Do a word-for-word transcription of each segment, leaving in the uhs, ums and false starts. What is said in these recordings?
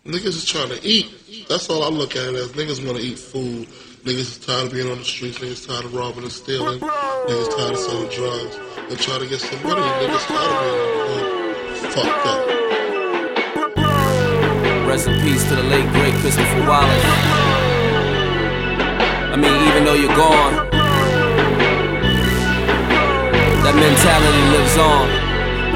Niggas is trying to eat. That's all I look at it as. Niggas want to eat food. Niggas is tired of being on the streets. Niggas tired of robbing and stealing. Niggas tired of selling drugs. They try to get some money. Niggas tired of being on the hood. Fucked up. Rest in peace to the late great Christopher Wallace. I mean, even though you're gone, that mentality lives on.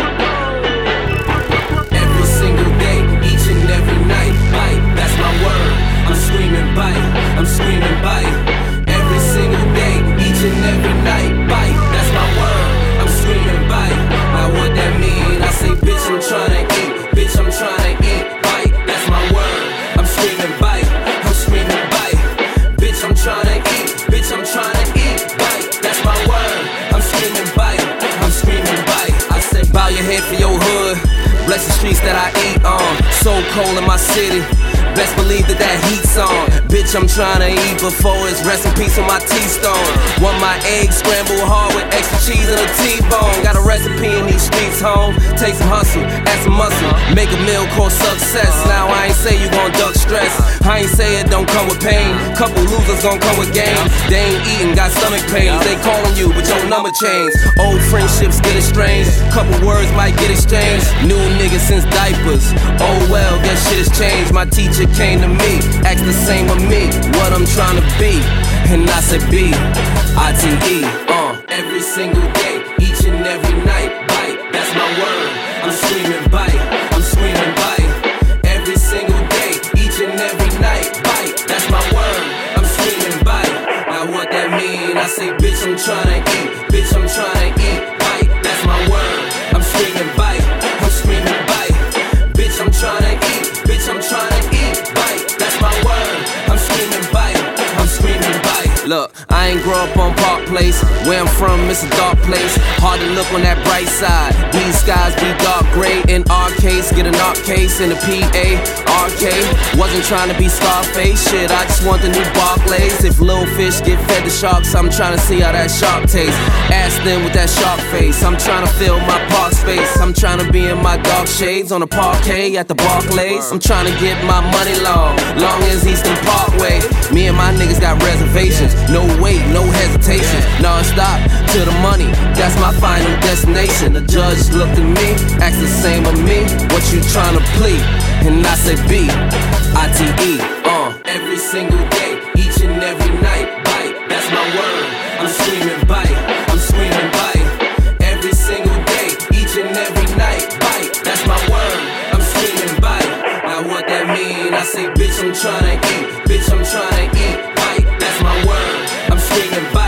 Every single day, each and every night, bite, that's my word. I'm screaming bite, I'm screaming bite. Every single day, each and every night, bite, that's my word. I'm screaming bite. Now what that mean? I say, bitch, I'm trying to eat. Bitch, I'm trying to eat. Bite, that's my word. I'm screaming bite, I'm screaming bite. Bitch, I'm trying to eat. Bitch, I'm trying to eat. Bite, that's my word. I'm screaming bite, I'm screaming bite. I say, bow your head for your hood. Bless the streets that I eat on. So cold in my city. Best believe that that heat's on. Bitch, I'm trying to eat before it's rest in peace on my T-stone. Want my eggs scrambled hard with extra cheese and a T-bone. Got a recipe in these streets, home. Take some hustle, add some muscle. Make a meal called success. Now I ain't say you gon' duck stress. I ain't say it don't come with pain. Couple losers gon' come with games. They ain't eating, got stomach pains. They calling you, but your number changed. Old friendships get estranged. Couple words might get exchanged. New niggas since diapers. Oh well, guess shit has changed. My teacher came to me, asked the same of me, what I'm trying to be, and I said B, I T E, uh. Every single day, each and every night, bite, that's my word. I'm screaming bite, I'm screaming bite. Every single day, each and every night, bite, that's my word. I'm screaming bite. Now what that mean? I say, bitch, I'm trying to eat. Bitch, I'm trying to eat. Bite, that's my word. I'm screaming bite, I'm screaming bite. Bitch, I'm trying to eat. Bitch, I'm trying to eat. Bite, that's my word. I'm screaming bite, I'm screaming bite. Look, I ain't grow up on Park Place. Where I'm from, it's a dark place. Hard to look on that bright side. These skies be dark gray. In our case, get an art case in the P A R K. Wasn't trying to be Scarface, shit, I just want the new Barclays. If little fish get fed to sharks, I'm trying to see how that shark tastes. Ask them with that shark face. I'm trying to fill my park space. I'm trying to be in my dark shades on the parquet at the Barclays. I'm trying to get my money long, long as Eastern Parkway. Me and my niggas got reservations. No wait, no hesitation. Non-stop to the money, that's my final destination. The judge looked at me, asked the same of me, what you trying to plead? And I said B, I T E, uh. Every single day, each and every night, bite, that's my word. I'm screaming bite, I'm screaming bite. Every single day, each and every night, bite, that's my word. I'm screaming bite. Now what that mean? I say, bitch, I'm trying to eat. Bitch, I'm trying to eat. Bite, that's my word. I'm screaming bite.